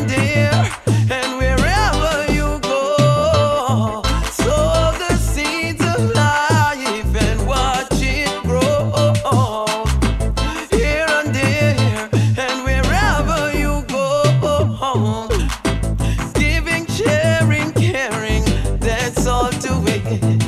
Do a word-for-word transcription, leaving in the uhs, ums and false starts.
and there, and wherever you go. Sow the seeds of life and watch it grow. Here and there, and wherever you go. Giving, sharing, caring, that's all to it.